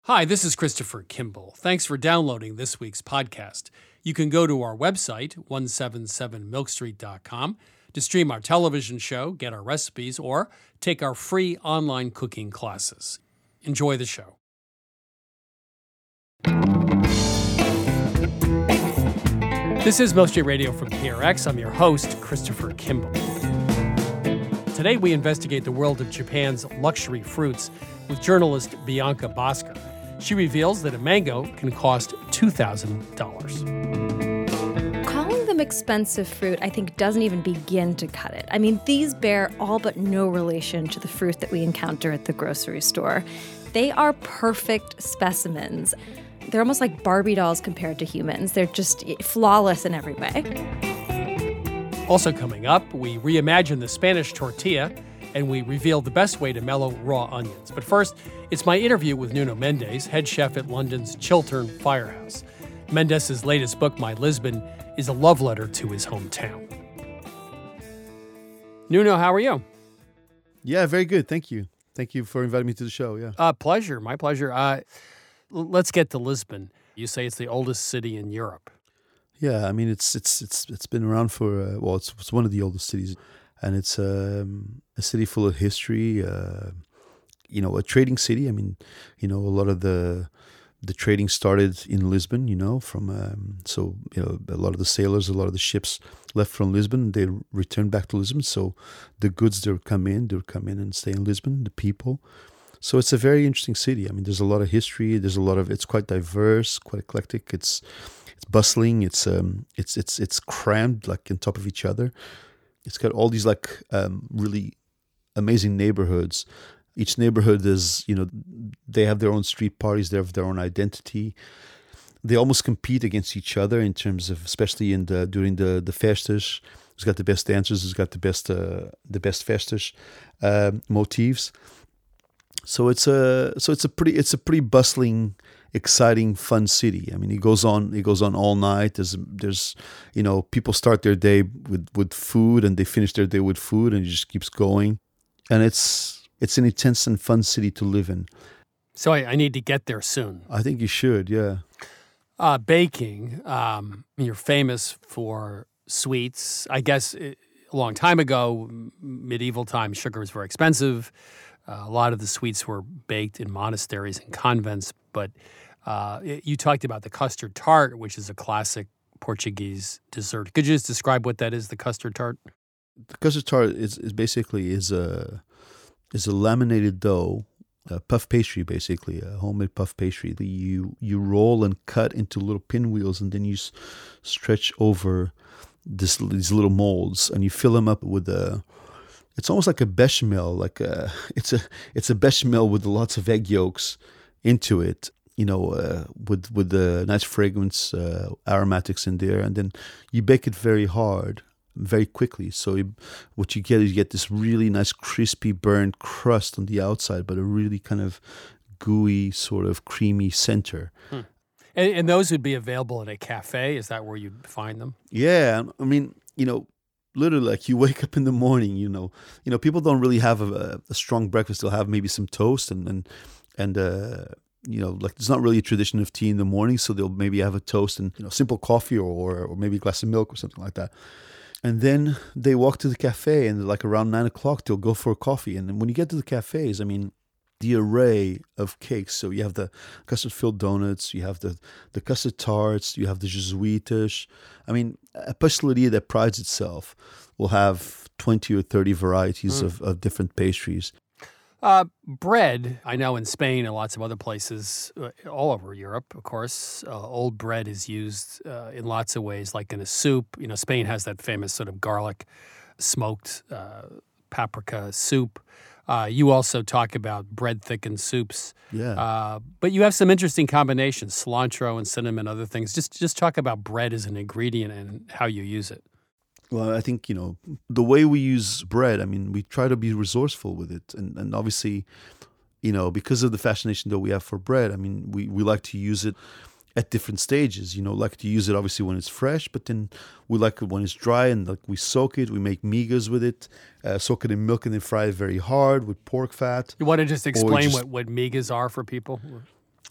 Hi, this is Christopher Kimball. Thanks for downloading this week's podcast. You can go to our website, 177milkstreet.com, to stream our television show, get our recipes, or take our free online cooking classes. Enjoy the show. This is Milk Street Radio from PRX. I'm your host, Christopher Kimball. Today we investigate the world of Japan's luxury fruits with journalist Bianca Bosca. She reveals that a mango can cost $2,000. Calling them expensive fruit, I think, doesn't even begin to cut it. I mean, these bear all but no relation to the fruit that we encounter at the grocery store. They are perfect specimens. They're almost like Barbie dolls compared to humans. They're just flawless in every way. Also coming up, we reimagine the Spanish tortilla, and we reveal the best way to mellow raw onions. But first, it's my interview with Nuno Mendes, head chef at London's Chiltern Firehouse. Mendes' latest book, My Lisbon, is a love letter to his hometown. Nuno, how are you? Yeah, very good. Thank you. Thank you for inviting me to the show. Yeah. Pleasure. My pleasure. Let's get to Lisbon. You say it's the oldest city in Europe. Yeah, I mean it's been around for it's one of the oldest cities, and it's a city full of history. A trading city. I mean, a lot of the trading started in Lisbon. From a lot of the sailors, a lot of the ships left from Lisbon. They returned back to Lisbon. So the goods they would come in and stay in Lisbon. The people. So it's a very interesting city. I mean, there's a lot of history. It's quite diverse, quite eclectic. It's bustling. It's crammed like on top of each other. It's got all these really amazing neighborhoods. Each neighborhood is, they have their own street parties. They have their own identity. They almost compete against each other in terms of, especially during the festas. Who's got the best dancers? Who's got the best festas motifs? So it's a pretty bustling, exciting, fun city. I mean, it goes on all night. There's people start their day with food and they finish their day with food, and it just keeps going. And it's an intense and fun city to live in. So I need to get there soon. I think you should, yeah. Baking, you're famous for sweets. I guess a long time ago, medieval times, sugar was very expensive. A lot of the sweets were baked in monasteries and convents, but you talked about the custard tart, which is a classic Portuguese dessert. Could you just describe what that is, the custard tart? The custard tart is basically a laminated dough, a puff pastry, basically a homemade puff pastry that you roll and cut into little pinwheels, and then you stretch over these little molds, and you fill them up with it's almost like a bechamel, it's a bechamel with lots of egg yolks into it, with the nice fragrance, aromatics in there, and then you bake it very hard, very quickly. So what you get this really nice crispy burnt crust on the outside, but a really kind of gooey, sort of creamy center. And those would be available at a cafe? Is that where you find them? Yeah, I mean, literally, like you wake up in the morning, people don't really have a strong breakfast. They'll have maybe some toast and there's not really a tradition of tea in the morning, so they'll maybe have a toast and simple coffee or maybe a glass of milk or something like that. And then they walk to the cafe, and like around 9 o'clock, they'll go for a coffee. And then when you get to the cafes, I mean, the array of cakes. So you have the custard-filled donuts, you have the custard tarts, you have the jesuitas. I mean, a pasteleria that prides itself will have 20 or 30 varieties of different pastries. Bread, I know in Spain and lots of other places, all over Europe, of course, old bread is used in lots of ways, like in a soup. Spain has that famous sort of garlic smoked paprika soup. You also talk about bread-thickened soups. Yeah. But you have some interesting combinations, cilantro and cinnamon, other things. Just talk about bread as an ingredient and how you use it. Well, I think, the way we use bread, I mean, we try to be resourceful with it. And obviously, because of the fascination that we have for bread, I mean, we like to use it at different stages. Like to use it obviously when it's fresh, but then we like it when it's dry, and like we soak it, we make migas with it, soak it in milk and then fry it very hard with pork fat. You want to just explain what migas are for people?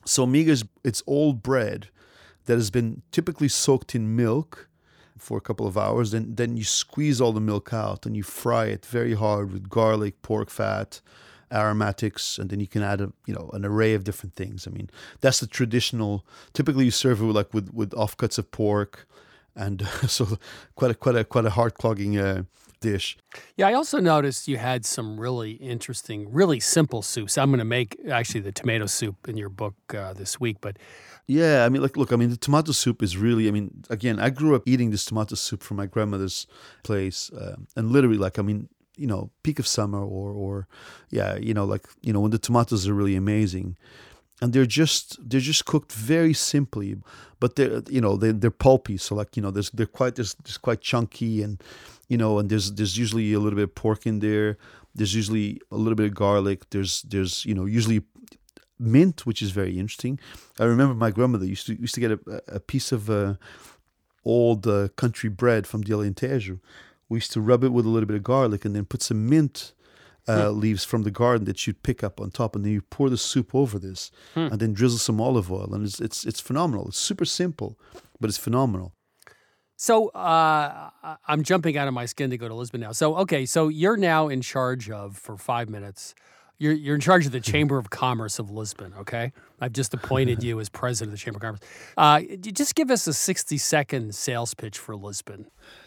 So miga it's old bread that has been typically soaked in milk for a couple of hours. Then you squeeze all the milk out and you fry it very hard with garlic, pork fat, aromatics, and then you can add an array of different things. I mean, that's the traditional. Typically, you serve it with offcuts of pork, and so quite a heart clogging dish. Yeah, I also noticed you had some really interesting, really simple soups. I'm going to make actually the tomato soup in your book this week, but. Yeah, I mean, look, the tomato soup is really, again, I grew up eating this tomato soup from my grandmother's place, and literally, peak of summer or when the tomatoes are really amazing, and they're just cooked very simply, but they're pulpy, so they're quite chunky, and there's usually a little bit of pork in there. There's usually a little bit of garlic. There's usually mint, which is very interesting. I remember my grandmother used to get a piece of old country bread from the Alentejo. We used to rub it with a little bit of garlic and then put some mint leaves from the garden that you'd pick up on top, and then you pour the soup over this, and then drizzle some olive oil, and it's phenomenal. It's super simple, but it's phenomenal. So I'm jumping out of my skin to go to Lisbon now. So so you're now in charge of, for 5 minutes, You're in charge of the Chamber of Commerce of Lisbon, okay? I've just appointed you as president of the Chamber of Commerce. Just give us a 60-second sales pitch for Lisbon.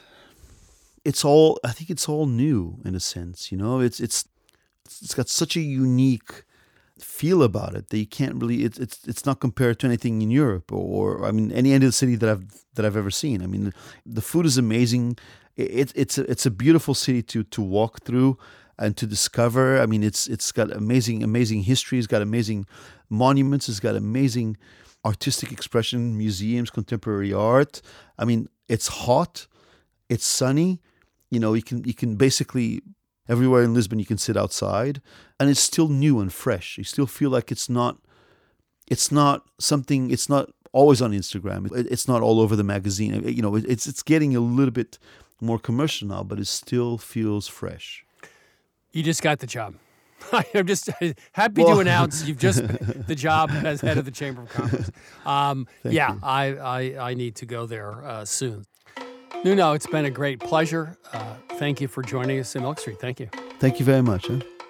I think it's all new in a sense, It's got such a unique feel about it that you can't really. It's not compared to anything in Europe or any other city that I've ever seen. The food is amazing. It's a beautiful city to walk through and to discover. It's got amazing history. It's got amazing monuments. It's got amazing artistic expression, museums, contemporary art. It's hot. It's sunny. You can basically everywhere in Lisbon you can sit outside, and it's still new and fresh. You still feel like it's not always on Instagram. It's not all over the magazine. It's getting a little bit more commercial now, but it still feels fresh. You just got the job. I'm just happy to announce you've just the job as head of the Chamber of Commerce. Thank you. I need to go there soon. Nuno, it's been a great pleasure. Thank you for joining us in Milk Street. Thank you. Thank you very much.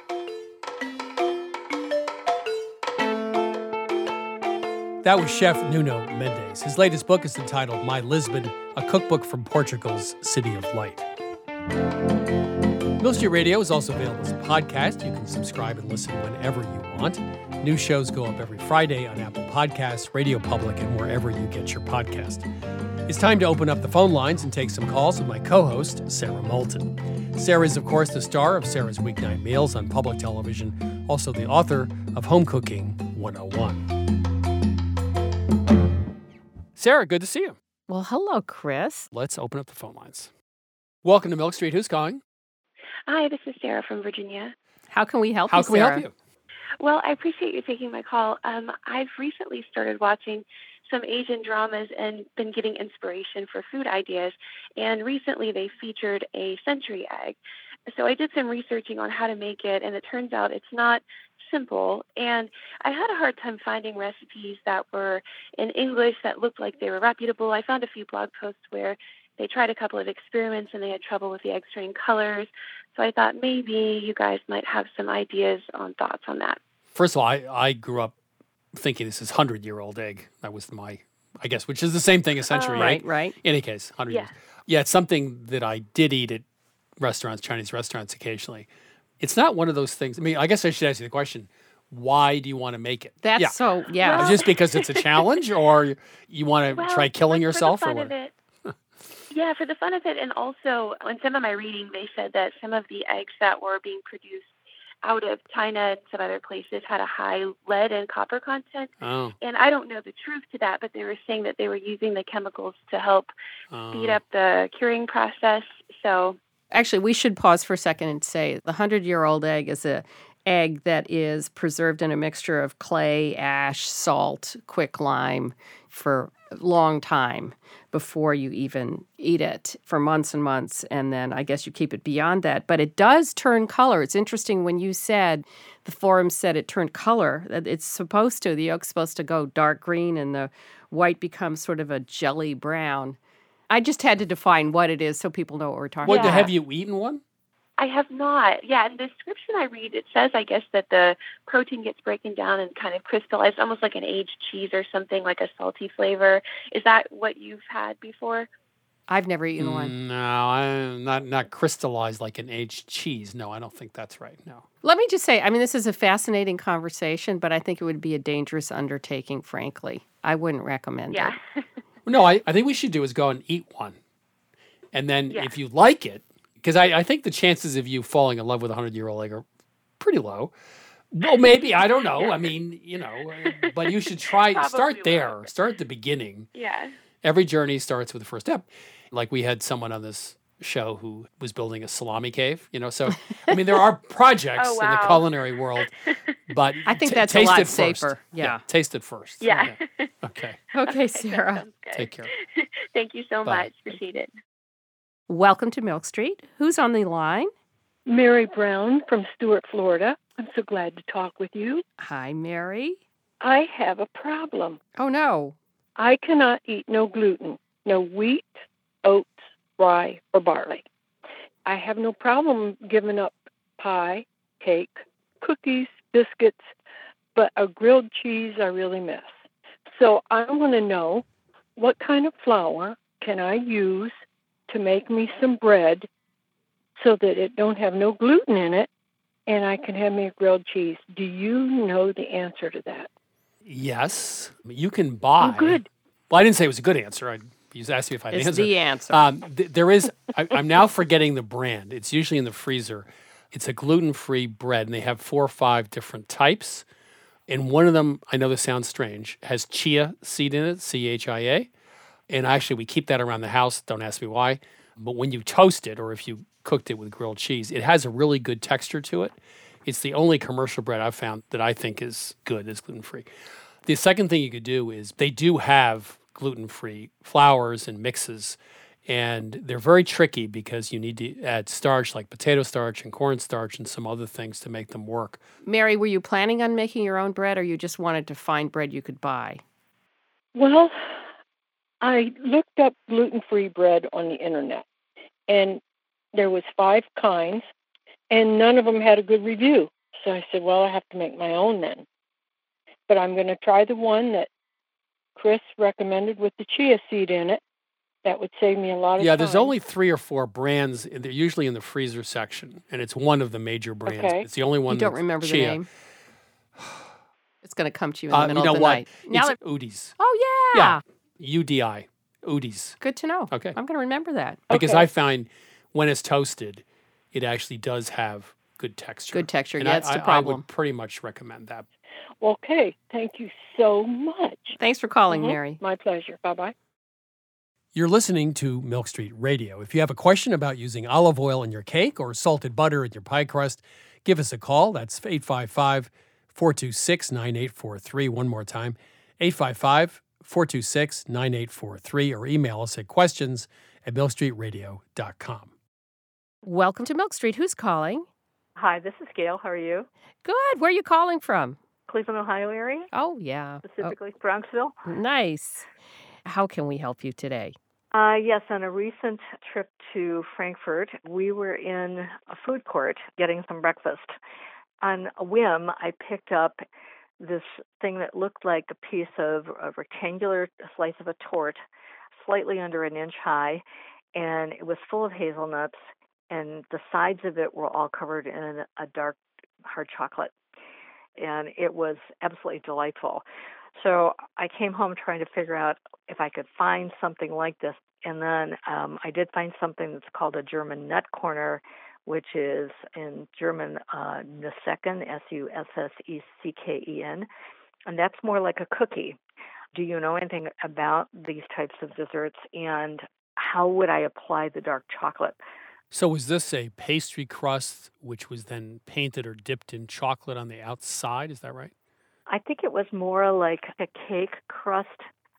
That was Chef Nuno Mendes. His latest book is entitled My Lisbon, a cookbook from Portugal's City of Light. Milk Street Radio is also available as a podcast. You can subscribe and listen whenever you want. New shows go up every Friday on Apple Podcasts, Radio Public, and wherever you get your podcast. It's time to open up the phone lines and take some calls with my co-host, Sarah Moulton. Sarah is, of course, the star of Sarah's Weeknight Meals on public television, also the author of Home Cooking 101. Sarah, good to see you. Well, hello, Chris. Let's open up the phone lines. Welcome to Milk Street. Who's calling? Hi, this is Sarah from Virginia. How can we help you, How can we Sarah? help you? Well, I appreciate you taking my call. I've recently started watching some Asian dramas and been getting inspiration for food ideas. And recently they featured a century egg. So I did some researching on how to make it, and it turns out it's not simple. And I had a hard time finding recipes that were in English that looked like they were reputable. I found a few blog posts where they tried a couple of experiments and they had trouble with the eggs turning colors. So I thought maybe you guys might have some ideas on thoughts on that. First of all, I grew up thinking this is 100-year-old egg. That was I guess, which is the same thing as century egg. Right. In any case, 100 Yeah. years. Yeah, it's something that I did eat at restaurants, Chinese restaurants occasionally. It's not one of those things. I guess I should ask you the question, why do you want to make it? That's Well- Just because it's a challenge, or you want to try killing yourself, for or the fun what? of it. Yeah, for the fun of it. And also, in some of my reading, they said that some of the eggs that were being produced out of China and some other places had a high lead and copper content. Oh. And I don't know the truth to that, but they were saying that they were using the chemicals to help speed up the curing process. So Actually, we should pause for a second and say the 100-year-old egg is a egg that is preserved in a mixture of clay, ash, salt, quicklime for long time before you even eat it, for months and months, and then I guess you keep it beyond that. But it does turn color. It's interesting when you said, the forum said it turned color. It's supposed to. The yolk's supposed to go dark green and the white becomes sort of a jelly brown. I just had to define what it is so people know what we're talking about. Have you eaten one? I have not. Yeah, in the description I read, it says, I guess, that the protein gets broken down and kind of crystallized, almost like an aged cheese or something, like a salty flavor. Is that what you've had before? I've never eaten one. No, I'm not crystallized like an aged cheese. No, I don't think that's right. No. Let me just say, I mean, this is a fascinating conversation, but I think it would be a dangerous undertaking, frankly. I wouldn't recommend it. No, I think we should do is go and eat one. And then if you like it, because I think the chances of you falling in love with a 100-year-old egg are pretty low. Well, maybe, I don't know. I mean, but you should start there. Start at the beginning. Yeah. Every journey starts with the first step. Like we had someone on this show who was building a salami cave, So, I mean, there are projects in the culinary world, but I think that's a lot safer. Yeah. Taste it first. Yeah. Okay. Okay, Sarah. Take care. Thank you so much. Appreciate it. Welcome to Milk Street. Who's on the line? Mary Brown from Stuart, Florida. I'm so glad to talk with you. Hi, Mary. I have a problem. Oh, no. I cannot eat no gluten, no wheat, oats, rye, or barley. I have no problem giving up pie, cake, cookies, biscuits, but a grilled cheese I really miss. So I want to know, what kind of flour can I use to make me some bread so that it don't have no gluten in it and I can have me a grilled cheese? Do you know the answer to that? Yes. You can buy. Oh, good. Well, I didn't say it was a good answer. You asked me if I had an It's answer. the answer. There is, I'm now forgetting the brand. It's usually in the freezer. It's a gluten-free bread, and they have 4 or 5 different types. And one of them, I know this sounds strange, has chia seed in it, C-H-I-A. And actually, we keep that around the house. Don't ask me why. But when you toast it, or if you cooked it with grilled cheese, it has a really good texture to it. It's the only commercial bread I've found that I think is good, is gluten-free. The second thing you could do is they do have gluten-free flours and mixes, and they're very tricky because you need to add starch like potato starch and cornstarch and some other things to make them work. Mary, were you planning on making your own bread, or you just wanted to find bread you could buy? Well, I looked up gluten-free bread on the internet, and there was 5 kinds, and none of them had a good review. So I said, well, I have to make my own then. But I'm going to try the one that Chris recommended with the chia seed in it. That would save me a lot of time. Yeah, there's only 3 or 4 brands. They're usually in the freezer section, and it's one of the major brands. Okay. It's the only one. You don't remember chia. the name? It's going to come to you in the middle you know of the what? night. Now It's Udi's. Oh, yeah. UDI. Udi's. Good to know. Okay. I'm going to remember that. Because Okay. I find when it's toasted, it actually does have good texture. Good texture. And That's the I problem. would pretty much recommend that. Okay, thank you so much. Thanks for calling, Mhm. Mary. My pleasure. Bye-bye. You're listening to Milk Street Radio. If you have a question about using olive oil in your cake or salted butter in your pie crust, give us a call. That's 855-426-9843. One more time, 855-426-9843, or email us at questions@milkstreetradio.com. Welcome to Milk Street. Who's calling? Hi, this is Gail. How are you? Good. Where are you calling from? Cleveland, Ohio area, Oh, yeah. specifically Bronxville. Oh, nice. How can we help you today? Yes, on a recent trip to Frankfurt, we were in a food court getting some breakfast. On a whim, I picked up this thing that looked like a piece of a rectangular slice of a torte, slightly under an inch high, and it was full of hazelnuts, and the sides of it were all covered in a dark, hard chocolate. And it was absolutely delightful. So I came home trying to figure out if I could find something like this. And then I did find something that's called a German nut corner, which is in German Nussecken, Sussecken. And that's more like a cookie. Do you know anything about these types of desserts? And how would I apply the dark chocolate? So was this a pastry crust which was then painted or dipped in chocolate on the outside? Is that right? I think it was more like a cake crust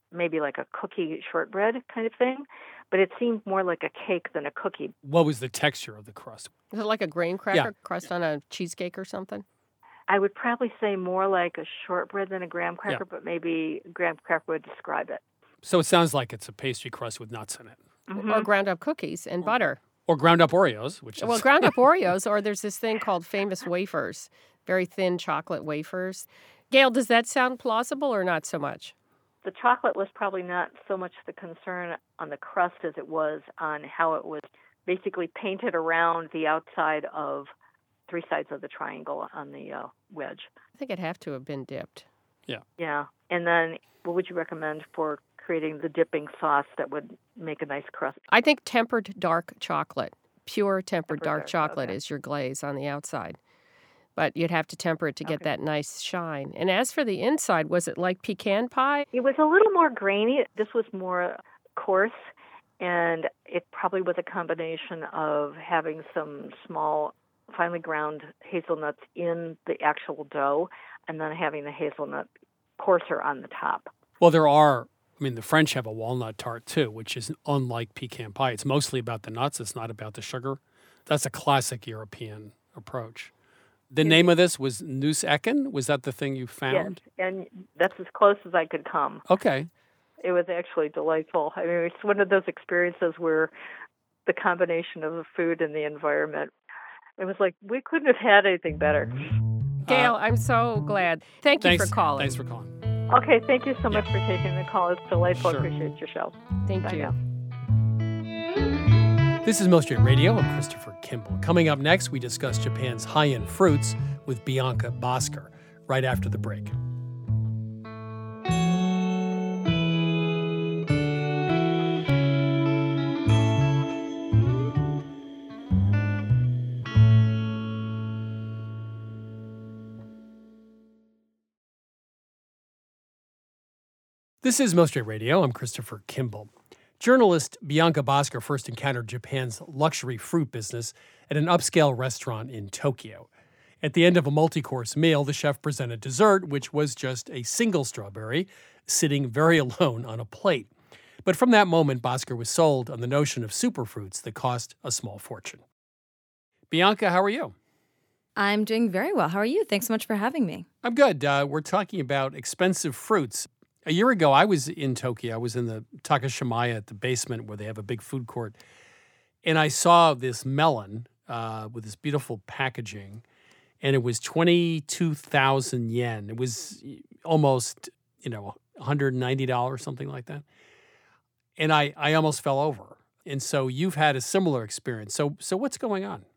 maybe like a cookie shortbread kind of thing, but it seemed more like a cake than a cookie. What was the texture of the crust? Is it like a graham cracker crust on a cheesecake or something? I would probably say more like a shortbread than a graham cracker, but maybe graham cracker would describe it. So it sounds like it's a pastry crust with nuts in it. Mm-hmm. Or ground up cookies and butter. Or ground up Oreos, which is... Well, ground up Oreos, or there's this thing called Famous wafers, very thin chocolate wafers. Gail, does that sound plausible or not so much? The chocolate was probably not so much the concern on the crust as it was on how it was basically painted around the outside of 3 sides of the triangle on the wedge. I think it'd have to have been dipped. Yeah. And then what would you recommend for creating the dipping sauce that would make a nice crust? I think tempered dark chocolate, pure tempered dark chocolate okay. is your glaze on the outside. But you'd have to temper it to get that nice shine. And as for the inside, was it like pecan pie? It was a little more grainy. This was more coarse, and it probably was a combination of having some small, finely ground hazelnuts in the actual dough and then having the hazelnut coarser on the top. Well, the French have a walnut tart too, which is unlike pecan pie. It's mostly about the nuts. It's not about the sugar. That's a classic European approach. The name of this was Neus Ecken? Was that the thing you found? Yes, and that's as close as I could come. Okay. It was actually delightful. I mean, it's one of those experiences where the combination of the food and the environment, it was like we couldn't have had anything better. Gail, I'm so glad. Thank you for calling. Thanks for calling. Okay, thank you so much for taking the call. It's delightful. Sure. I appreciate your show. Thank Bye you. now. This is Milk Street Radio. I'm Christopher Kimball. Coming up next, we discuss Japan's high-end fruits with Bianca Bosker right after the break. This is Milk Street Radio. I'm Christopher Kimball. Journalist Bianca Bosker first encountered Japan's luxury fruit business at an upscale restaurant in Tokyo. At the end of a multi-course meal, the chef presented dessert, which was just a single strawberry sitting very alone on a plate. But from that moment, Bosker was sold on the notion of superfruits that cost a small fortune. Bianca, how are you? I'm doing very well. How are you? Thanks so much for having me. I'm good. We're talking about expensive fruits. A year ago, I was in Tokyo. I was in the Takashimaya at the basement where they have a big food court. And I saw this melon with this beautiful packaging. And it was 22,000 yen. It was almost, $190, something like that. And I almost fell over. And so you've had a similar experience. So what's going on?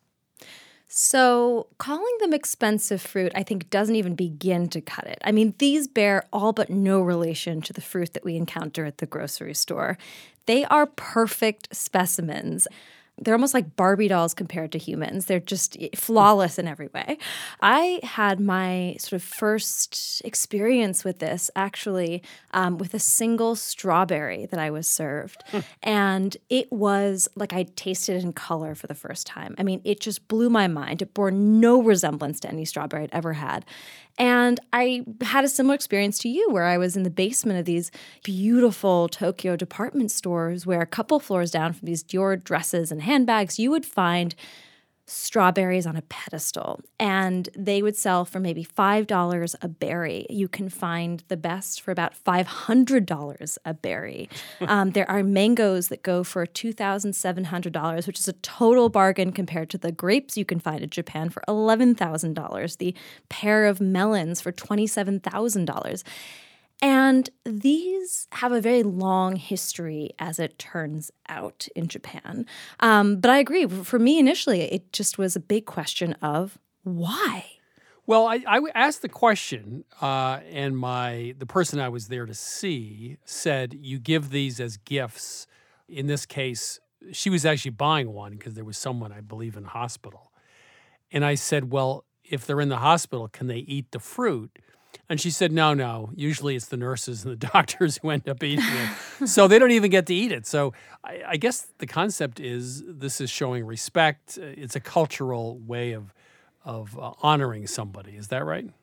So calling them expensive fruit, I think, doesn't even begin to cut it. I mean, these bear all but no relation to the fruit that we encounter at the grocery store. They are perfect specimens. They're almost like Barbie dolls compared to humans. They're just flawless in every way. I had my sort of first experience with this actually with a single strawberry that I was served. And it was like I tasted it in color for the first time. I mean, it just blew my mind. It bore no resemblance to any strawberry I'd ever had. And I had a similar experience to you where I was in the basement of these beautiful Tokyo department stores where a couple floors down from these Dior dresses and handbags, you would find strawberries on a pedestal. And they would sell for maybe $5 a berry. You can find the best for about $500 a berry. There are mangoes that go for $2,700, which is a total bargain compared to the grapes you can find in Japan for $11,000, the pair of melons for $27,000. And these have a very long history, as it turns out, in Japan. But I agree. For me, initially, it just was a big question of why? Well, I asked the question, and the person I was there to see said, you give these as gifts. In this case, she was actually buying one because there was someone, I believe, in hospital. And I said, well, if they're in the hospital, can they eat the fruit? And she said, no. Usually it's the nurses and the doctors who end up eating it. So they don't even get to eat it. So I guess the concept is this is showing respect. It's a cultural way of honoring somebody. Is that right?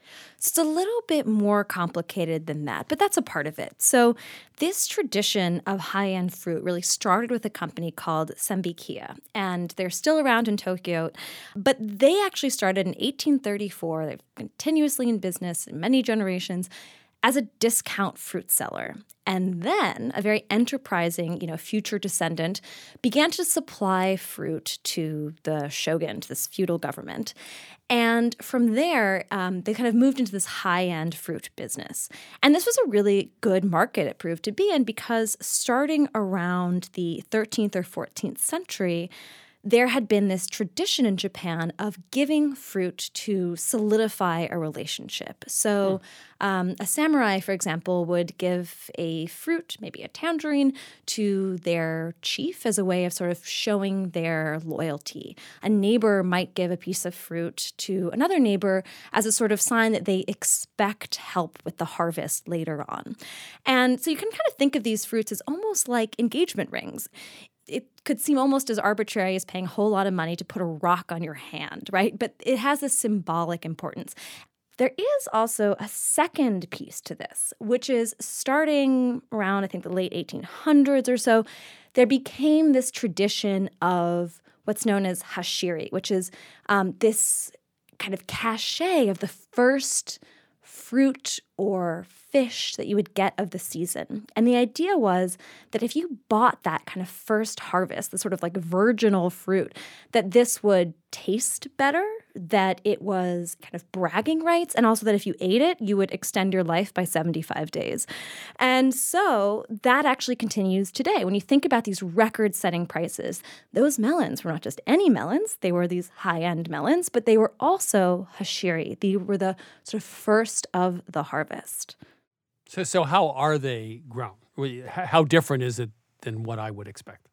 It's a little bit more complicated than that, but that's a part of it. So this tradition of high-end fruit really started with a company called Sambikia, and they're still around in Tokyo, but they actually started in 1834. They've been continuously in business in many generations as a discount fruit seller. And then a very enterprising, future descendant began to supply fruit to the shogun, to this feudal government. And from there, they kind of moved into this high-end fruit business. And this was a really good market it proved to be in, because starting around the 13th or 14th century, there had been this tradition in Japan of giving fruit to solidify a relationship. So a samurai, for example, would give a fruit, maybe a tangerine, to their chief as a way of sort of showing their loyalty. A neighbor might give a piece of fruit to another neighbor as a sort of sign that they expect help with the harvest later on. And so you can kind of think of these fruits as almost like engagement rings. It could seem almost as arbitrary as paying a whole lot of money to put a rock on your hand, right? But it has a symbolic importance. There is also a second piece to this, which is starting around, I think, the late 1800s or so, there became this tradition of what's known as hashiri, which is this kind of cachet of the first fruit or fish that you would get of the season. And the idea was that if you bought that kind of first harvest, the sort of like virginal fruit, that this would taste better, that it was kind of bragging rights, and also that if you ate it, you would extend your life by 75 days. And so that actually continues today. When you think about these record-setting prices, those melons were not just any melons, they were these high-end melons, but they were also hashiri. They were the sort of first of the harvest. So how are they grown? How different is it than what I would expect?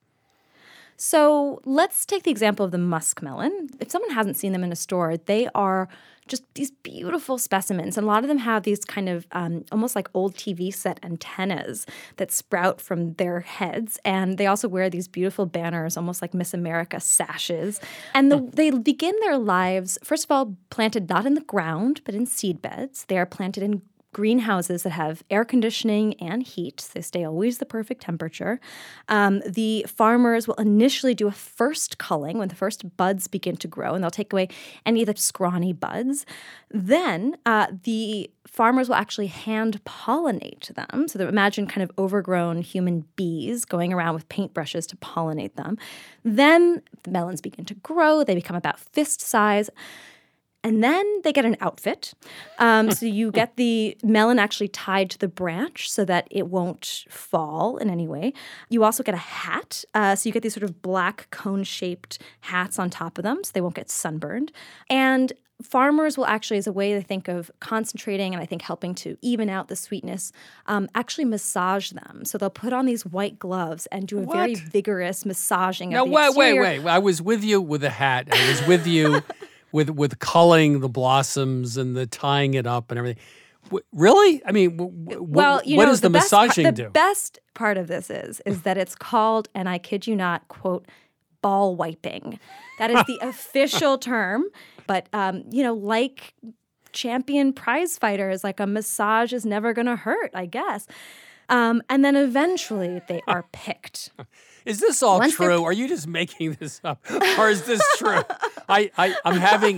So let's take the example of the muskmelon. If someone hasn't seen them in a store, they are just these beautiful specimens. And a lot of them have these kind of almost like old TV set antennas that sprout from their heads. And they also wear these beautiful banners, almost like Miss America sashes. And they begin their lives, first of all, planted not in the ground, but in seed beds. They are planted in greenhouses that have air conditioning and heat. They stay always the perfect temperature. The farmers will initially do a first culling when the first buds begin to grow, and they'll take away any of the scrawny buds. Then the farmers will actually hand pollinate them. So imagine kind of overgrown human bees going around with paintbrushes to pollinate them. Then the melons begin to grow. They become about fist size. And then they get an outfit. So you get the melon actually tied to the branch so that it won't fall in any way. You also get a hat. So you get these sort of black cone-shaped hats on top of them so they won't get sunburned. And farmers will actually, as a way to think of concentrating and I think helping to even out the sweetness, actually massage them. So they'll put on these white gloves and do a very vigorous massaging of the exterior. Wait. I was with you with a hat. I was with you with culling the blossoms and the tying it up and everything. Really? I mean, what does the massaging do? The best part of this is that it's called, and I kid you not, quote, ball wiping. That is the official term. But, like champion prize fighters, like a massage is never going to hurt, I guess. And then eventually they are picked. Is this all true? Are you just making this up? Or is this true? I'm having,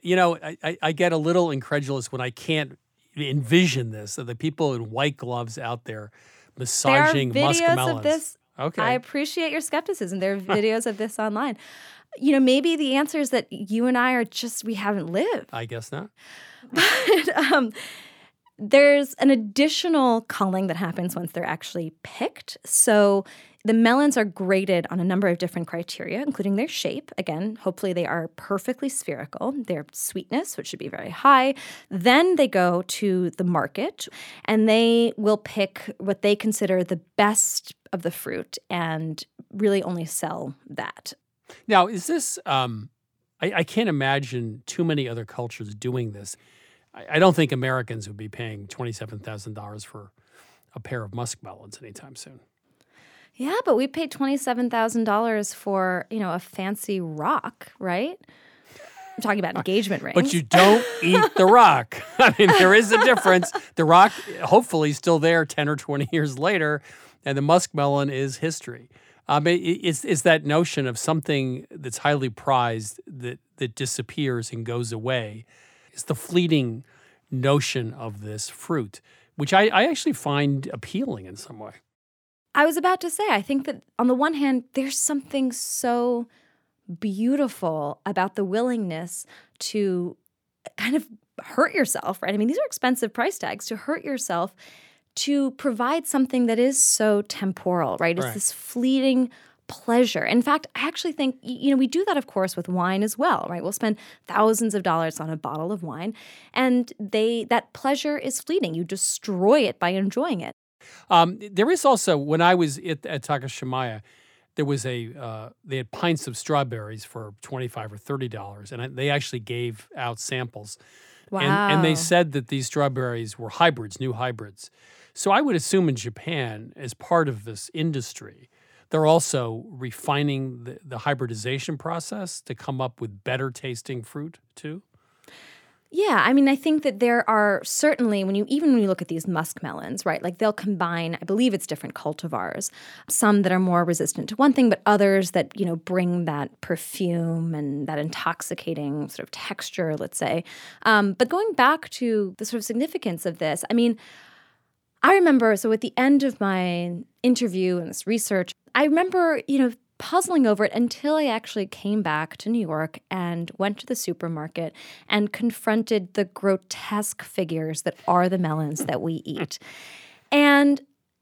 I get a little incredulous when I can't envision this. So the people in white gloves out there massaging there are videos muskmelons. Of this. Okay. I appreciate your skepticism. There are videos of this online. Maybe the answer is that you and I we haven't lived. I guess not. But there's an additional culling that happens once they're actually picked. So the melons are graded on a number of different criteria, including their shape. Again, hopefully they are perfectly spherical. Their sweetness, which should be very high. Then they go to the market, and they will pick what they consider the best of the fruit and really only sell that. Now, is this I can't imagine too many other cultures doing this. I don't think Americans would be paying $27,000 for a pair of muskmelons anytime soon. Yeah, but we paid $27,000 for, a fancy rock, right? I'm talking about engagement rings. But you don't eat the rock. I mean, there is a difference. The rock, hopefully, is still there 10 or 20 years later, and the muskmelon is history. It's that notion of something that's highly prized that disappears and goes away. It's the fleeting notion of this fruit, which I actually find appealing in some way. I was about to say, I think that on the one hand, there's something so beautiful about the willingness to kind of hurt yourself, right? I mean, these are expensive price tags, to hurt yourself to provide something that is so temporal, right? It's this fleeting pleasure. In fact, I actually think, we do that, of course, with wine as well, right? We'll spend thousands of dollars on a bottle of wine, and that pleasure is fleeting. You destroy it by enjoying it. There is also, when I was at Takashimaya, there was they had pints of strawberries for $25 or $30, and they actually gave out samples. Wow. And they said that these strawberries were hybrids, new hybrids. So I would assume in Japan, as part of this industry, they're also refining the hybridization process to come up with better tasting fruit too. Yeah, I mean, I think that there are certainly, when you look at these muskmelons, right, like they'll combine, I believe it's different cultivars, some that are more resistant to one thing, but others that, bring that perfume and that intoxicating sort of texture, let's say. But going back to the sort of significance of this, I mean, I remember, so at the end of my interview and this research, I remember, puzzling over it until I actually came back to New York and went to the supermarket and confronted the grotesque figures that are the melons that we eat. And,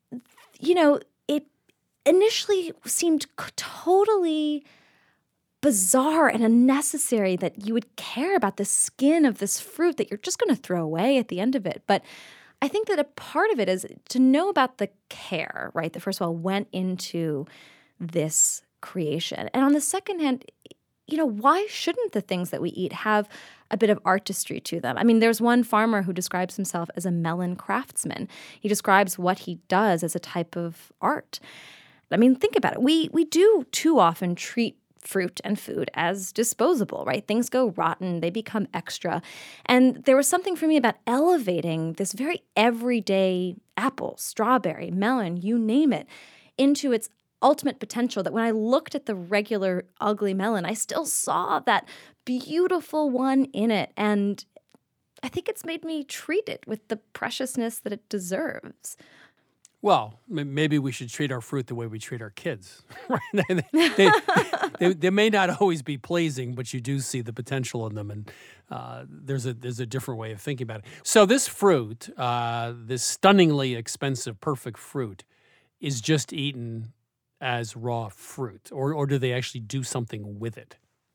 it initially seemed totally bizarre and unnecessary that you would care about the skin of this fruit that you're just going to throw away at the end of it. But I think that a part of it is to know about the care, right, that first of all went into this creation. And on the second hand, why shouldn't the things that we eat have a bit of artistry to them? I mean, there's one farmer who describes himself as a melon craftsman. He describes what he does as a type of art. I mean, think about it. We do too often treat fruit and food as disposable, right? Things go rotten, they become extra. And there was something for me about elevating this very everyday apple, strawberry, melon, you name it, into its ultimate potential, that when I looked at the regular ugly melon, I still saw that beautiful one in it. And I think it's made me treat it with the preciousness that it deserves. Well, maybe we should treat our fruit the way we treat our kids. Right? They may not always be pleasing, but you do see the potential in them, and there's a different way of thinking about it. So this fruit, this stunningly expensive, perfect fruit, is just eaten as raw fruit, or do they actually do something with it?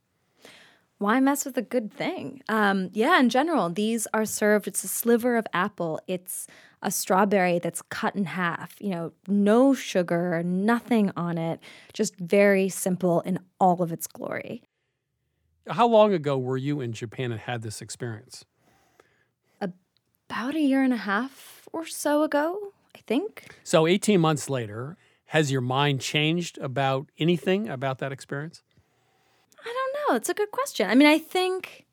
Why mess with a good thing? In general, these are served, it's a sliver of apple, it's a strawberry that's cut in half, no sugar, nothing on it, just very simple in all of its glory. How long ago were you in Japan and had this experience? About a year and a half or so ago, I think. So 18 months later, has your mind changed about anything about that experience? I don't know. It's a good question. I mean, I think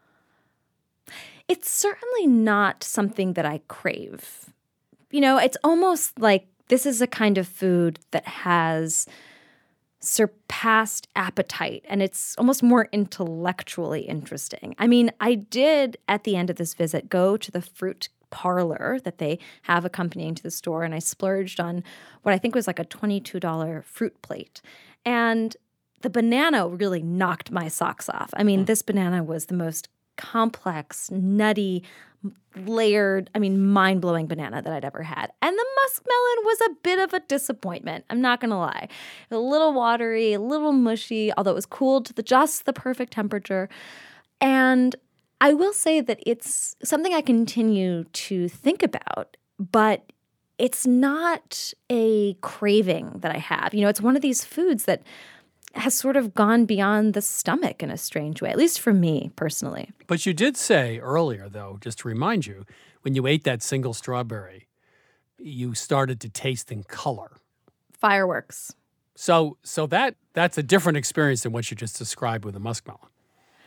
it's certainly not something that I crave. It's almost like this is a kind of food that has surpassed appetite, and it's almost more intellectually interesting. I mean, I did, at the end of this visit, go to the fruit parlor that they have accompanying to the store, and I splurged on what I think was like a $22 fruit plate. And the banana really knocked my socks off. I mean, this banana was the most complex, nutty, layered, mind-blowing banana that I'd ever had. And the muskmelon was a bit of a disappointment. I'm not going to lie. A little watery, a little mushy, although it was cooled to just the perfect temperature. And I will say that it's something I continue to think about, but it's not a craving that I have. It's one of these foods that has sort of gone beyond the stomach in a strange way, at least for me personally. But you did say earlier, though, just to remind you, when you ate that single strawberry, you started to taste in color. Fireworks. So that's a different experience than what you just described with the muskmelon.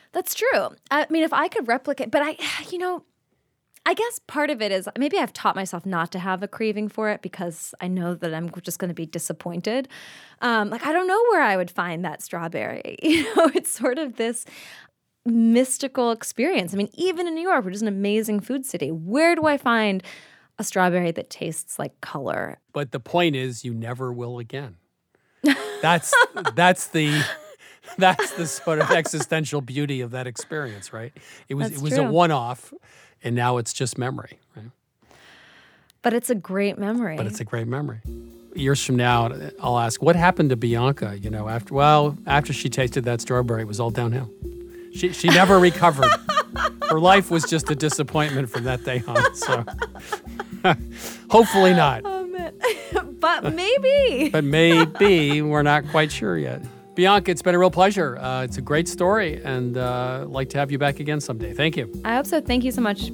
That's true. I mean, if I could replicate, but I guess part of it is maybe I've taught myself not to have a craving for it because I know that I'm just going to be disappointed. I don't know where I would find that strawberry. It's sort of this mystical experience. I mean, even in New York, which is an amazing food city, where do I find a strawberry that tastes like color? But the point is, you never will again. That's the sort of existential beauty of that experience, right? It was a one-off, and now it's just memory, right? But it's a great memory. Years from now, I'll ask, what happened to Bianca? After she tasted that strawberry, it was all downhill. She never recovered. Her life was just a disappointment from that day on. So hopefully not. Oh, man. But maybe. We're not quite sure yet. Bianca, it's been a real pleasure. It's a great story, and I'd like to have you back again someday. Thank you. I hope so. Thank you so much.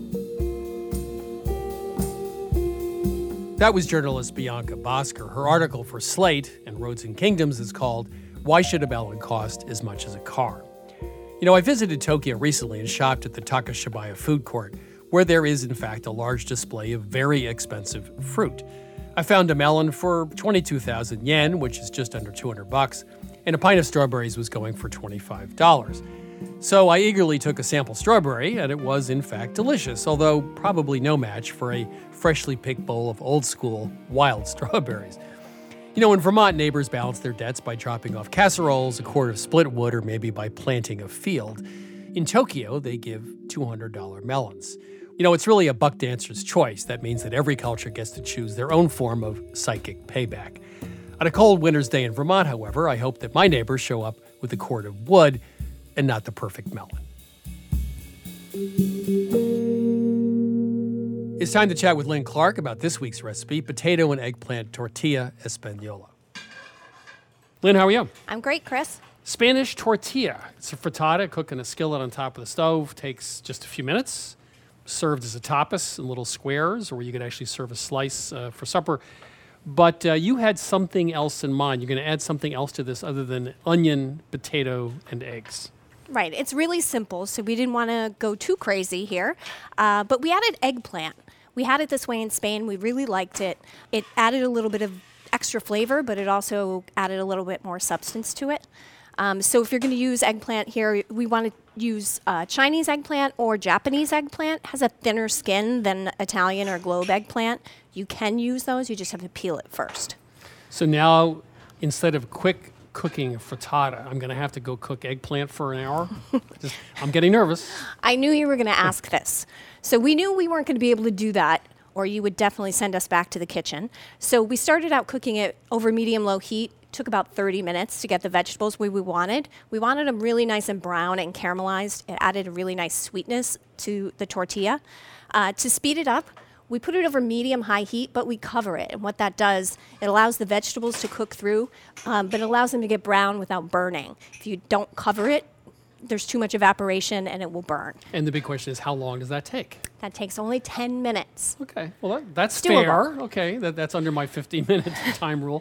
That was journalist Bianca Bosker. Her article for Slate and Roads and Kingdoms is called "Why Should a Melon Cost as Much as a Car?" I visited Tokyo recently and shopped at the Takashibaya food court, where there is, in fact, a large display of very expensive fruit. I found a melon for 22,000 yen, which is just under $200, and a pint of strawberries was going for $25. So I eagerly took a sample strawberry, and it was, in fact, delicious, although probably no match for a freshly picked bowl of old-school wild strawberries. In Vermont, neighbors balance their debts by dropping off casseroles, a quart of split wood, or maybe by planting a field. In Tokyo, they give $200 melons. It's really a buck dancer's choice. That means that every culture gets to choose their own form of psychic payback. On a cold winter's day in Vermont, however, I hope that my neighbors show up with a quart of wood and not the perfect melon. It's time to chat with Lynn Clark about this week's recipe, potato and eggplant tortilla española. Lynn, how are you? I'm great, Chris. Spanish tortilla. It's a frittata cooked in a skillet on top of the stove. Takes just a few minutes. Served as a tapas in little squares, or you could actually serve a slice for supper. But you had something else in mind. You're going to add something else to this other than onion, potato, and eggs. Right. It's really simple, so we didn't want to go too crazy here. But we added eggplant. We had it this way in Spain. We really liked it. It added a little bit of extra flavor, but it also added a little bit more substance to it. So if you're going to use eggplant here, we want to use Chinese eggplant or Japanese eggplant. It has a thinner skin than Italian or globe eggplant. You can use those. You just have to peel it first. So now, instead of quick cooking a frittata, I'm going to have to go cook eggplant for an hour. I'm getting nervous. I knew you were going to ask this. So we knew we weren't going to be able to do that, or you would definitely send us back to the kitchen. So we started out cooking it over medium-low heat. It took about 30 minutes to get the vegetables we wanted. We wanted them really nice and brown and caramelized. It added a really nice sweetness to the tortilla. To speed it up, we put it over medium-high heat, but we cover it. And what that does, it allows the vegetables to cook through, but it allows them to get brown without burning. If you don't cover it, there's too much evaporation and it will burn. And the big question is, how long does that take? That takes only 10 minutes. Okay, well, that's Doable. fair. Okay, that's under my 15-minute time rule.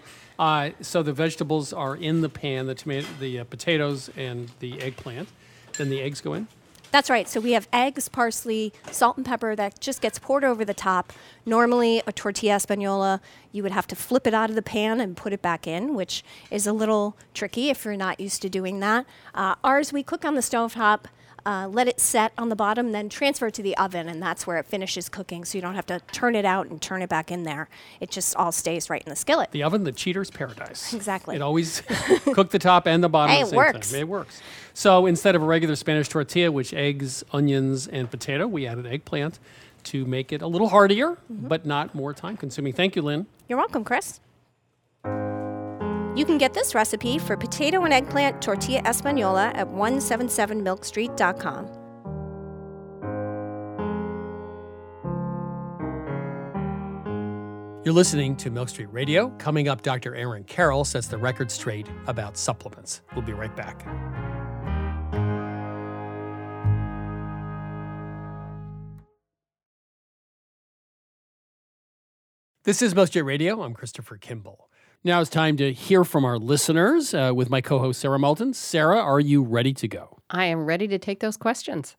So the vegetables are in the pan, the potatoes and the eggplant. Then the eggs go in? That's right. So we have eggs, parsley, salt and pepper that just gets poured over the top. Normally, a tortilla española, you would have to flip it out of the pan and put it back in, which is a little tricky if you're not used to doing that. Ours, we cook on the stovetop, let it set on the bottom, then transfer it to the oven, and that's where it finishes cooking, so you don't have to turn it out and turn it back in there. It just all stays right in the skillet. The oven, the cheater's paradise. Exactly. It always cook the top and the bottom at the same works. time. It works. So instead of a regular Spanish tortilla, which eggs, onions, and potato, we added eggplant to make it a little heartier, but not more time-consuming. Thank you, Lynn. You're welcome, Chris. You can get this recipe for potato and eggplant tortilla española at 177milkstreet.com. You're listening to Milk Street Radio. Coming up, Dr. Aaron Carroll sets the record straight about supplements. We'll be right back. This is Milk Street Radio. I'm Christopher Kimball. Now it's time to hear from our listeners with my co-host, Sarah Moulton. Sarah, are you ready to go? I am ready to take those questions.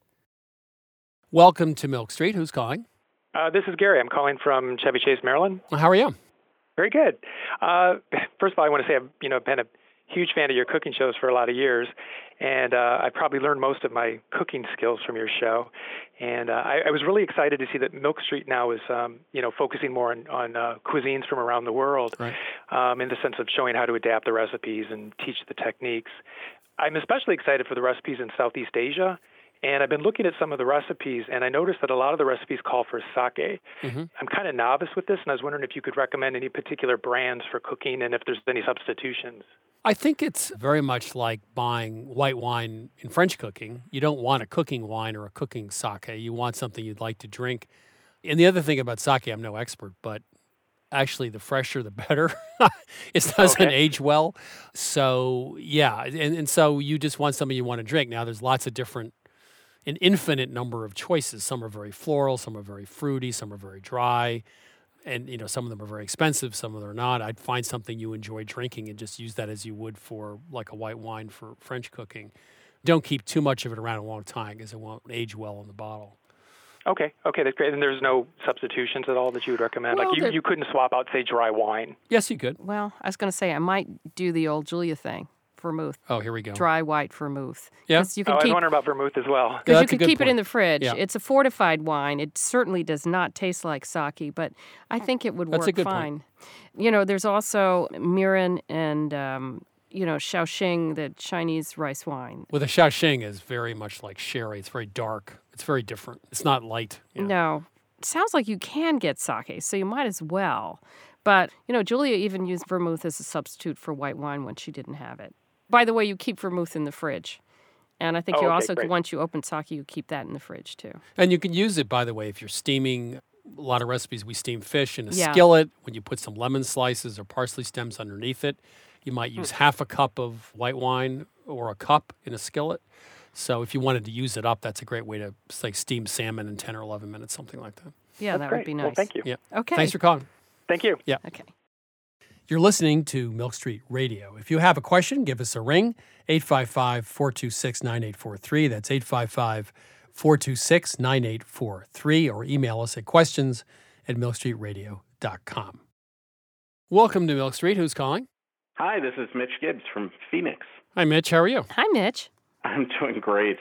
Welcome to Milk Street. Who's calling? This is Gary. I'm calling from Chevy Chase, Maryland. How are you? Very good. First of all, I want to say I've been a huge fan of your cooking shows for a lot of years, and I probably learned most of my cooking skills from your show. And I was really excited to see that Milk Street now is, focusing more on cuisines from around the world, right. In the sense of showing how to adapt the recipes and teach the techniques. I'm especially excited for the recipes in Southeast Asia. And I've been looking at some of the recipes, and I noticed that a lot of the recipes call for sake. Mm-hmm. I'm kind of novice with this, and I was wondering if you could recommend any particular brands for cooking and if there's any substitutions. I think it's very much like buying white wine in French cooking. You don't want a cooking wine or a cooking sake. You want something you'd like to drink. And the other thing about sake, I'm no expert, but actually the fresher the better. It doesn't age well. So, yeah, and so you just want something you want to drink. Now, there's lots of an infinite number of choices. Some are very floral, some are very fruity, some are very dry. And, some of them are very expensive, some of them are not. I'd find something you enjoy drinking and just use that as you would for like a white wine for French cooking. Don't keep too much of it around a long time because it won't age well in the bottle. Okay, that's great. And there's no substitutions at all that you would recommend? Well, you couldn't swap out, say, dry wine? Yes, you could. Well, I was going to say I might do the old Julia thing. Vermouth. Oh, here we go. Dry white vermouth. Yeah. You can I was wondering about vermouth as well. Because Yeah, you can keep it in the fridge. Yeah. It's a fortified wine. It certainly does not taste like sake, but I think it would That's a work good fine. There's also mirin and, Shaoxing, the Chinese rice wine. Well, the Shaoxing is very much like sherry. It's very dark. It's very different. It's not light. No. It sounds like you can get sake, so you might as well. But, Julia even used vermouth as a substitute for white wine when she didn't have it. By the way, you keep vermouth in the fridge. And I think great. once you open sake, you keep that in the fridge, too. And you can use it, by the way, if you're steaming. A lot of recipes, we steam fish in a skillet. When you put some lemon slices or parsley stems underneath it, you might use half a cup of white wine or a cup in a skillet. So if you wanted to use it up, that's a great way to, steam salmon in 10 or 11 minutes, something like that. Yeah, That's that would great. be nice. Well, thank you. Yeah. Okay. Thanks for calling. Thank you. Yeah. Okay. You're listening to Milk Street Radio. If you have a question, give us a ring, 855-426-9843. That's 855-426-9843, or email us at questions@milkstreetradio.com. Welcome to Milk Street. Who's calling? Hi, this is Mitch Gibbs from Phoenix. Hi, Mitch. How are you? Hi, Mitch. I'm doing great.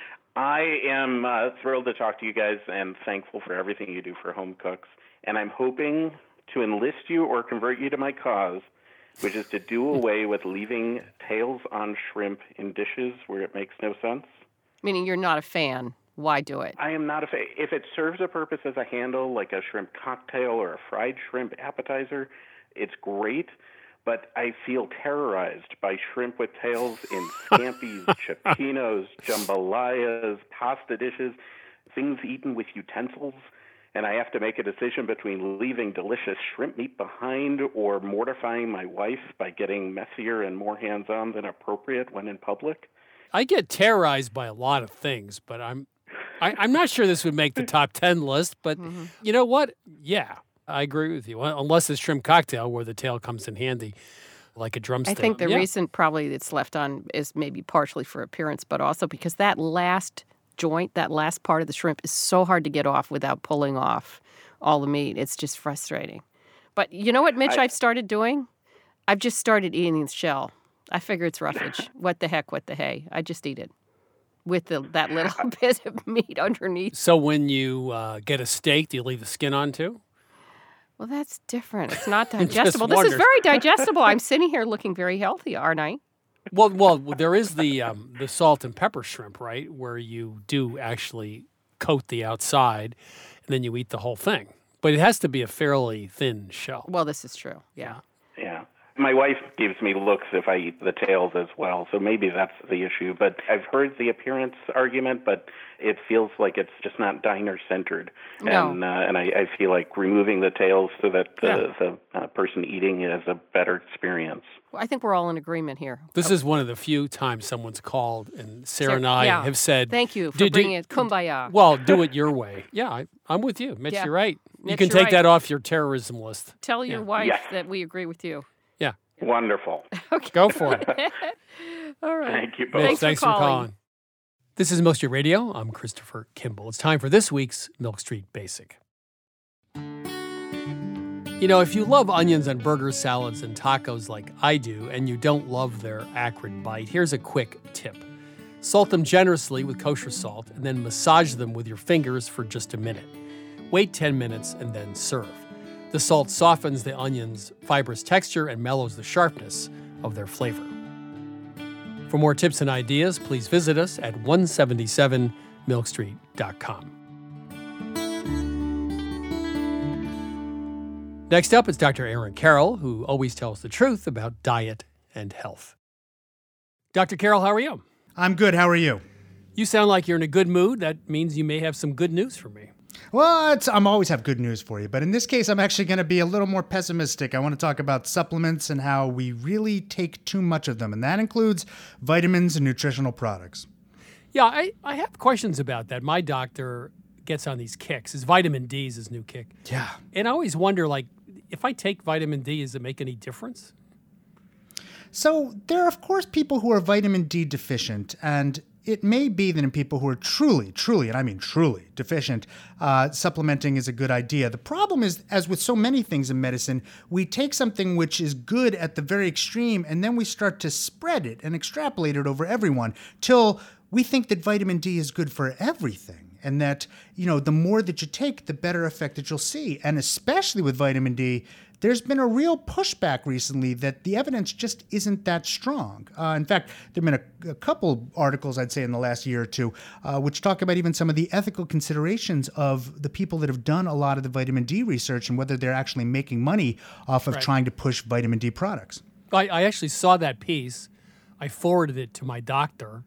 I am thrilled to talk to you guys and thankful for everything you do for home cooks. And I'm hoping to enlist you or convert you to my cause, which is to do away with leaving tails on shrimp in dishes where it makes no sense. Meaning you're not a fan. Why do it? I am not a fan. If it serves a purpose as a handle, like a shrimp cocktail or a fried shrimp appetizer, it's great. But I feel terrorized by shrimp with tails in scampis, cioppino's, jambalayas, pasta dishes, things eaten with utensils. And I have to make a decision between leaving delicious shrimp meat behind or mortifying my wife by getting messier and more hands-on than appropriate when in public. I get terrorized by a lot of things, but I'm not sure this would make the top 10 list. But you know what? Yeah, I agree with you. Unless it's shrimp cocktail where the tail comes in handy, like a drumstick. I think the reason probably it's left on is maybe partially for appearance, but also because that last joint, that last part of the shrimp is so hard to get off without pulling off all the meat. It's just frustrating. But you know what, Mitch, I've started doing? I've just started eating the shell. I figure it's roughage. What the heck, what the hey. I just eat it with that little bit of meat underneath. So when you get a steak, do you leave the skin on too? Well, that's different. It's not digestible. This is very digestible. I'm sitting here looking very healthy, aren't I? Well, there is the salt and pepper shrimp, right, where you do actually coat the outside, and then you eat the whole thing. But it has to be a fairly thin shell. Well, this is true. Yeah. Yeah. My wife gives me looks if I eat the tails as well, so maybe that's the issue. But I've heard the appearance argument, but it feels like it's just not diner-centered. No. And I feel like removing the tails so that the person eating it has a better experience. Well, I think we're all in agreement here. This is one of the few times someone's called, and Sarah and I have said, thank you for bringing it. Kumbaya. Well, do it your way. Yeah, I'm with you. Mitch, you're right. Mitch, you can you're take right. that off your terrorism list. Tell your wife that we agree with you. Yeah. Wonderful. Okay. Go for it. All right. Thank you both. Mitch, thanks for calling. This is Milk Street Radio. I'm Christopher Kimball. It's time for this week's Milk Street Basic. You know, if you love onions on burgers, salads, and tacos like I do, and you don't love their acrid bite, here's a quick tip. Salt them generously with kosher salt, and then massage them with your fingers for just a minute. Wait 10 minutes and then serve. The salt softens the onion's fibrous texture and mellows the sharpness of their flavor. For more tips and ideas, please visit us at 177milkstreet.com. Next up is Dr. Aaron Carroll, who always tells the truth about diet and health. Dr. Carroll, how are you? I'm good. How are you? You sound like you're in a good mood. That means you may have some good news for me. Well, I'm always have good news for you, but in this case, I'm actually going to be a little more pessimistic. I want to talk about supplements and how we really take too much of them, and that includes vitamins and nutritional products. Yeah, I have questions about that. My doctor gets on these kicks. His vitamin D is his new kick. Yeah. And I always wonder, like, if I take vitamin D, does it make any difference? So there are, of course, people who are vitamin D deficient, and it may be that in people who are truly, and I mean truly deficient, supplementing is a good idea. The problem is, as with so many things in medicine, we take something which is good at the very extreme, and then we start to spread it and extrapolate it over everyone till we think that vitamin D is good for everything. And that, you know, the more that you take, the better effect that you'll see. And especially with vitamin D, there's been a real pushback recently that the evidence just isn't that strong. In fact, there have been a couple articles, I'd say, in the last year or two, which talk about even some of the ethical considerations of the people that have done a lot of the vitamin D research and whether they're actually making money off of trying to push vitamin D products. I actually saw that piece. I forwarded it to my doctor,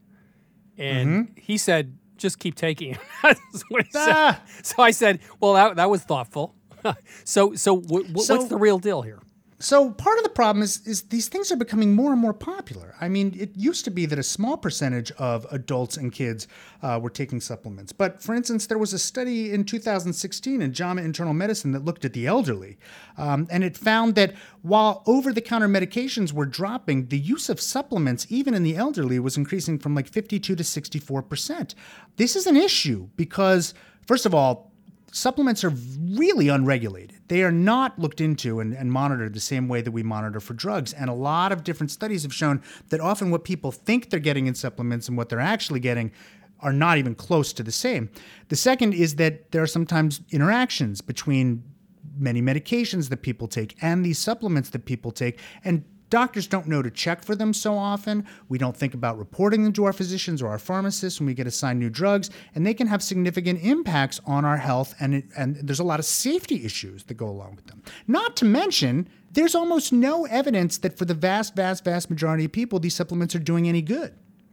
and he said, just keep taking it. That's what he said. So I said, well, that was thoughtful. So what's the real deal here? So part of the problem is these things are becoming more and more popular. I mean, it used to be that a small percentage of adults and kids were taking supplements. But for instance, there was a study in 2016 in JAMA Internal Medicine that looked at the elderly. And it found that while over-the-counter medications were dropping, the use of supplements, even in the elderly, was increasing from like 52 to 64%. This is an issue because, first of all, supplements are really unregulated. They are not looked into and monitored the same way that we monitor for drugs. And a lot of different studies have shown that often what people think they're getting in supplements and what they're actually getting are not even close to the same. The second is that there are sometimes interactions between many medications that people take and these supplements that people take, and doctors don't know to check for them so often. We don't think about reporting them to our physicians or our pharmacists when we get assigned new drugs, and they can have significant impacts on our health, and there's a lot of safety issues that go along with them. Not to mention, there's almost no evidence that for the vast majority of people, these supplements are doing any good.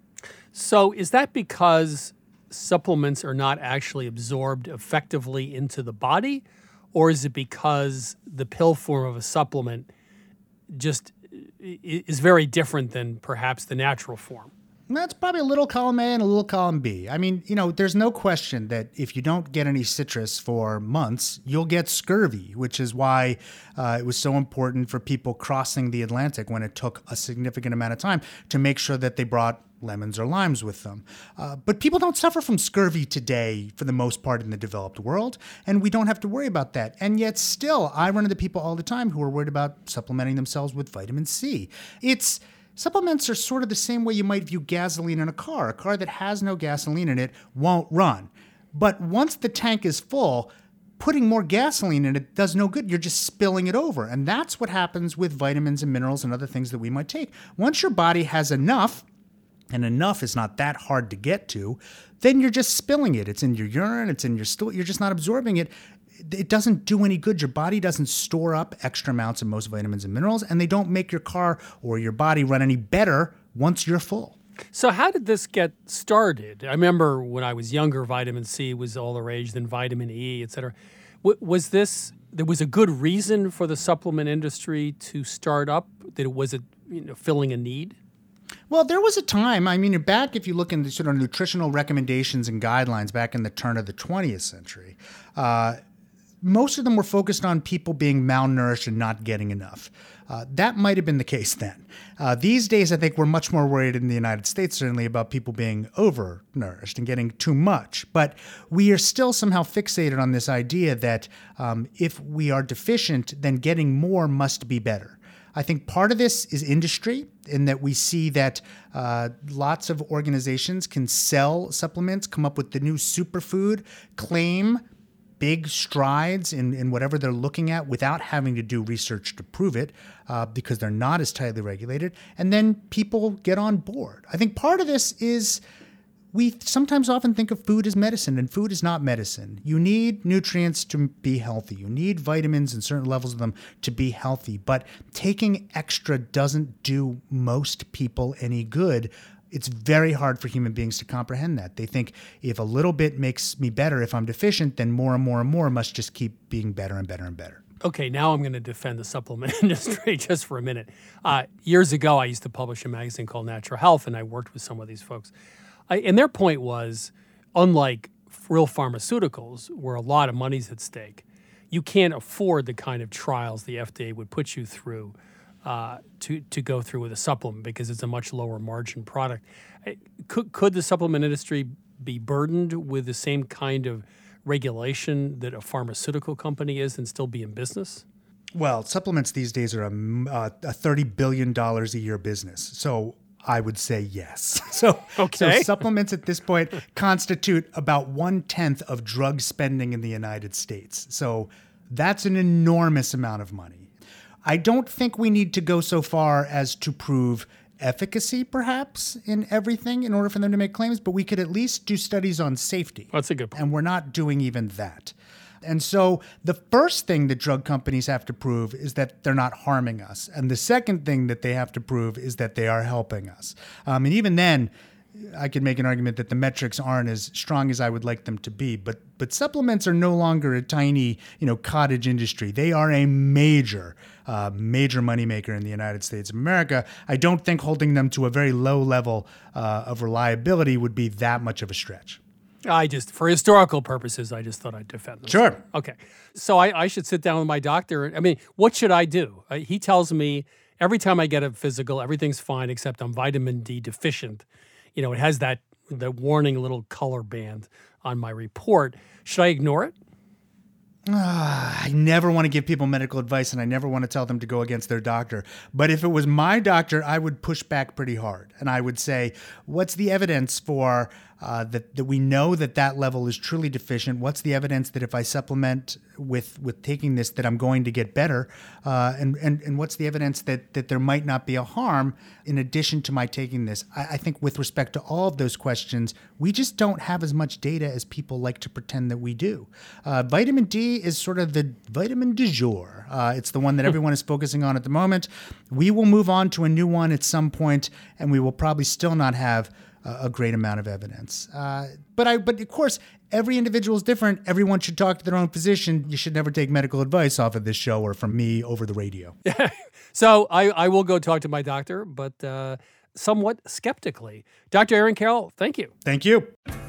So is that because supplements are not actually absorbed effectively into the body, or is it because the pill form of a supplement just is very different than perhaps the natural form? That's probably a little column A and a little column B. I mean, you know, there's no question that if you don't get any citrus for months, you'll get scurvy, which is why it was so important for people crossing the Atlantic when it took a significant amount of time to make sure that they brought lemons or limes with them. But people don't suffer from scurvy today for the most part in the developed world, and we don't have to worry about that. And yet still, I run into people all the time who are worried about supplementing themselves with vitamin C. Supplements are sort of the same way you might view gasoline in a car. A car that has no gasoline in it won't run. But once the tank is full, putting more gasoline in it does no good. You're just spilling it over. And that's what happens with vitamins and minerals and other things that we might take. Once your body has enough, and enough is not that hard to get to, then you're just spilling it. It's in your urine, it's in your stool, you're just not absorbing it. It doesn't do any good. Your body doesn't store up extra amounts of most vitamins and minerals, and they don't make your car or your body run any better once you're full. So how did this get started? I remember when I was younger, vitamin C was all the rage, then vitamin E, et cetera. There was a good reason for the supplement industry to start up? Was it filling a need? Well, there was a time, back if you look in the sort of nutritional recommendations and guidelines back in the turn of the 20th century, most of them were focused on people being malnourished and not getting enough. That might have been the case then. These days, I think we're much more worried in the United States, certainly, about people being overnourished and getting too much. But we are still somehow fixated on this idea that if we are deficient, then getting more must be better. I think part of this is industry, in that we see that lots of organizations can sell supplements, come up with the new superfood, claim big strides in whatever they're looking at without having to do research to prove it, because they're not as tightly regulated. And then people get on board. I think part of this is we sometimes often think of food as medicine, and food is not medicine. You need nutrients to be healthy. You need vitamins and certain levels of them to be healthy. But taking extra doesn't do most people any good. It's very hard for human beings to comprehend that. They think if a little bit makes me better, if I'm deficient, then more and more and more must just keep being better and better and better. Okay, now I'm going to defend the supplement industry just for a minute. Years ago, I used to publish a magazine called Natural Health, and I worked with some of these folks. And their point was, unlike real pharmaceuticals, where a lot of money's at stake, you can't afford the kind of trials the FDA would put you through to go through with a supplement, because it's a much lower margin product. Could the supplement industry be burdened with the same kind of regulation that a pharmaceutical company is and still be in business? Well, supplements these days are a $30 billion a year business. So I would say yes. So supplements at this point constitute about 1/10 of drug spending in the United States. So that's an enormous amount of money. I don't think we need to go so far as to prove efficacy, perhaps, in everything in order for them to make claims, but we could at least do studies on safety. That's a good point. And we're not doing even that. And so the first thing that drug companies have to prove is that they're not harming us. And the second thing that they have to prove is that they are helping us. And even then, I could make an argument that the metrics aren't as strong as I would like them to be. But supplements are no longer a tiny, cottage industry. They are a major moneymaker in the United States of America. I don't think holding them to a very low level of reliability would be that much of a stretch. For historical purposes, I just thought I'd defend them. Sure. Okay. So I should sit down with my doctor. I mean, what should I do? He tells me every time I get a physical, everything's fine except I'm vitamin D deficient. It has that warning little color band on my report. Should I ignore it? I never want to give people medical advice, and I never want to tell them to go against their doctor. But if it was my doctor, I would push back pretty hard. And I would say, what's the evidence for that we know that level is truly deficient? What's the evidence that if I supplement with taking this that I'm going to get better? And what's the evidence that there might not be a harm in addition to my taking this? I think with respect to all of those questions, we just don't have as much data as people like to pretend that we do. Vitamin D is sort of the vitamin du jour. It's the one that everyone is focusing on at the moment. We will move on to a new one at some point, and we will probably still not have a great amount of evidence. But of course, every individual is different. Everyone should talk to their own physician. You should never take medical advice off of this show or from me over the radio. So I will go talk to my doctor, but somewhat skeptically. Dr. Aaron Carroll, thank you. Thank you.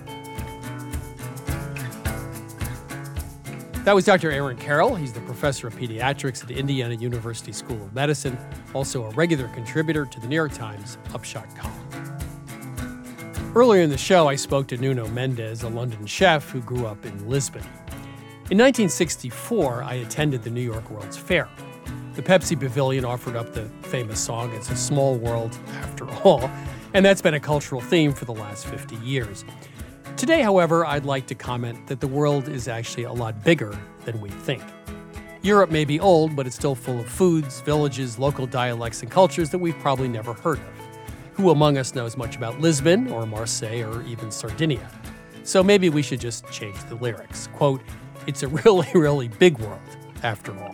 That was Dr. Aaron Carroll. He's the professor of pediatrics at Indiana University School of Medicine, also a regular contributor to the New York Times Upshot column. Earlier in the show, I spoke to Nuno Mendes, a London chef who grew up in Lisbon. In 1964, I attended the New York World's Fair. The Pepsi Pavilion offered up the famous song, "It's a Small World After All," and that's been a cultural theme for the last 50 years. Today, however, I'd like to comment that the world is actually a lot bigger than we think. Europe may be old, but it's still full of foods, villages, local dialects, and cultures that we've probably never heard of. Who among us knows much about Lisbon or Marseille or even Sardinia? So maybe we should just change the lyrics. Quote, "It's a really, really big world after all."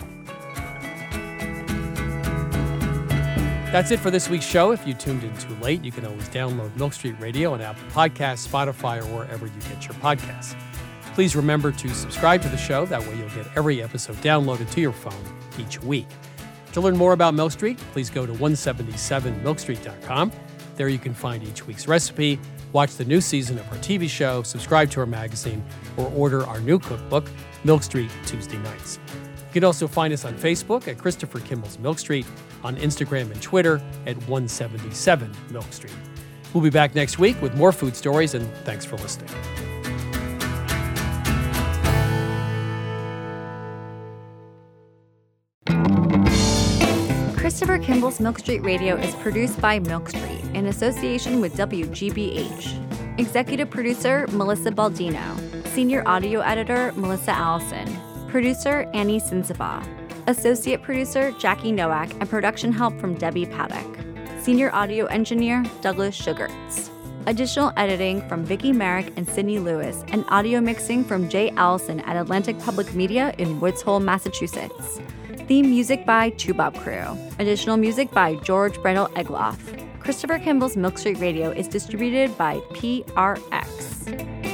That's it for this week's show. If you tuned in too late, you can always download Milk Street Radio on Apple Podcasts, Spotify, or wherever you get your podcasts. Please remember to subscribe to the show. That way you'll get every episode downloaded to your phone each week. To learn more about Milk Street, please go to 177milkstreet.com. There you can find each week's recipe, Watch the new season of our TV show, subscribe to our magazine, or order our new cookbook, Milk Street, Tuesday nights. You can also find us on Facebook at Christopher Kimball's Milk Street, on Instagram and Twitter at 177 Milk Street. We'll be back next week with more food stories, and thanks for listening. Christopher Kimball's Milk Street Radio is produced by Milk Street in association with WGBH. Executive producer, Melissa Baldino. Senior audio editor, Melissa Allison. Producer, Annie Sinsaba. Associate producer, Jackie Nowak, and production help from Debbie Paddock. Senior audio engineer, Douglas Sugarts. Additional editing from Vicki Merrick and Sydney Lewis, and audio mixing from Jay Allison at Atlantic Public Media in Woods Hole, Massachusetts. Theme music by Chubab Crew. Additional music by George Brendel Egloff. Christopher Kimball's Milk Street Radio is distributed by PRX.